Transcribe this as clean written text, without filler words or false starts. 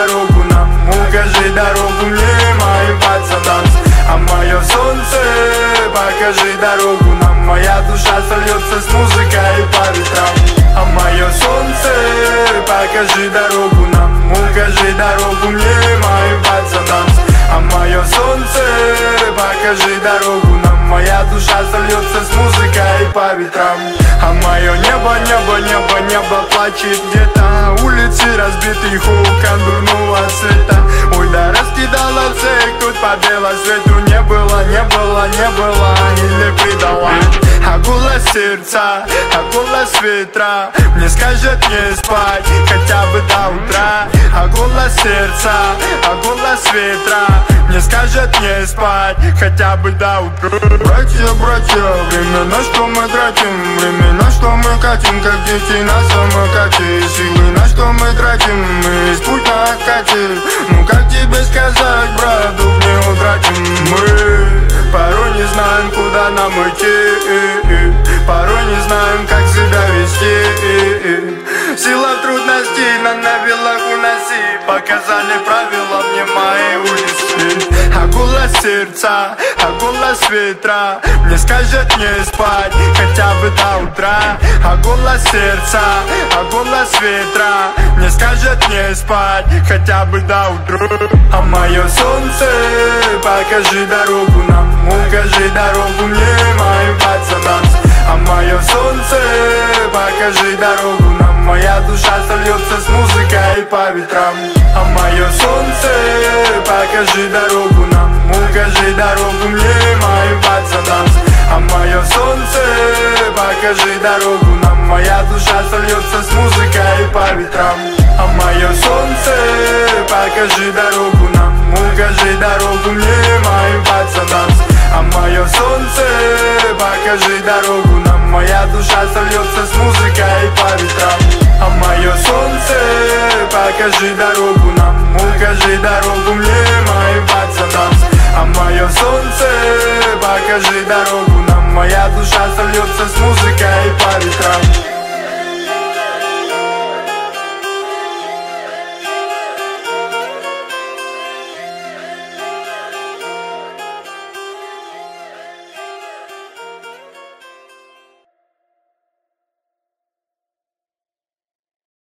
дорогу нам, укажи дорогу мне, моим пацанам. А мое солнце, покажи дорогу нам, моя душа сольется с музыкой по ветрам. А мое солнце, покажи дорогу нам, укажи дорогу мне, моим пацанам. А мое солнце, покажи дорогу нам, моя душа сольется с музыкой по ветрам. А мое небо, небо, небо, небо плачет где-то, улицы разбиты хуком дурного цвета. Ой, да раскидала всех тут по белосвету, не было, не было, не было или предала. А голос сердца, а голос ветра мне скажет не спать хотя бы до утра. А голос сердца, а голос ветра мне скажет не спать хотя бы до утра. Братья, братья, время на что мы тратим, время на что мы катим, как дети на самокате. Силы на что мы тратим, мы из путь на откате. Ну как тебе сказать, брат, дух не утратим. Мы порой не знаем, куда нам идти, порой не знаем, как себя вести. Сила трудностей нам на вилах уноси, показали правила мне мои улицы. А голос сердца, а голос ветра мне скажет не спать хотя бы до утра. А голос сердца, а голос ветра мне скажет не спать хотя бы до утра. А мое солнце, покажи дорогу нам, укажи дорогу мне, моим пацанам. А мое солнце, покажи дорогу нам, моя душа сольется с музыкой по ветрам. А мое солнце, покажи дорогу нам, укажи дорогу мне, моим пацанам. А мое солнце, покажи дорогу нам, моя душа сольется с музыкой по ветрам. А мое солнце, покажи дорогу нам, укажи дорогу мне, моим пацанам. А мое солнце, покажи дорогу нам, моя душа сольется с музыкой по ветрам. А мое солнце, покажи дорогу нам, укажи дорогу мне, моим пацанам. А мое солнце, покажи дорогу нам, моя душа сольется с музыкой по ветрам.